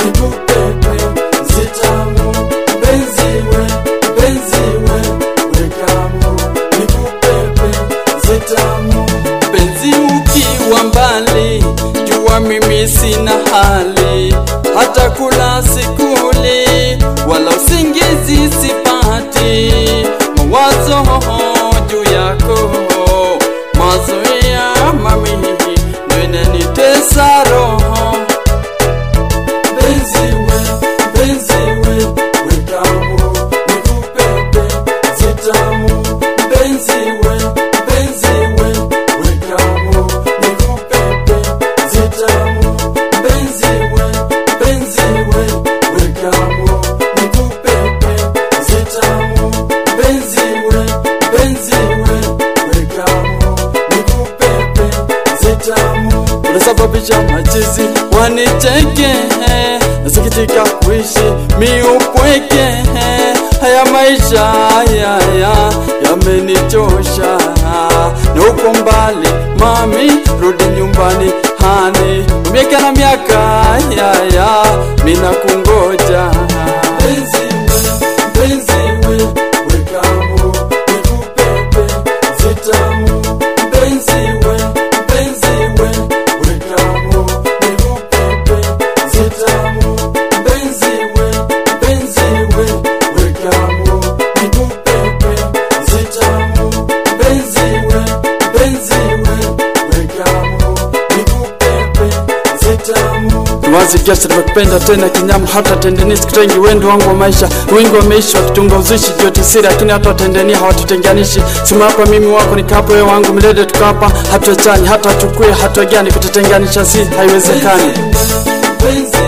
nikupepe zitamu. Benziwe wekamu nikupepe zitamu. Benzi ukiwa mbali jua mimi sina hali, hata kula sikuli wala usingizi sipati. Mawazo juu yako mazoea mami nene nitesa roho. Benziwe wekamu nikupepe zitamu. Benziwe wekamu nikupepe zitamu. Benziwe wekamu nikupepe zitamu. Benziwe wekamu nikupepe zitamu. Unasababisha machizi wanicheke, nasikitika kuishi miupweke. Haya maisha haya yamenichosha, na uko mbali mami rudi nyumbani hani. Miaka na miaka mina kungoja. Benziwe wekamu nikupepe zitamu. Benziwe wekamu nikupepe zitamu. Benziwe wekamu nikupepe zitamu. Benziwe wekamu nikupepe zitamu. Wazi kiasi nimekupenda tena kinyamu, hata tendenisi kitengi wendo wangu wa maisha. Wengi wameishi wakitunga uzushi jote siri, lakini hata watendenia hawatutenganishi. Sima hapa mimi wako nikapo wewe wangu milele tukapa. Hatuachani hata tukue hatuagani, kututenganisha si haiwezekani.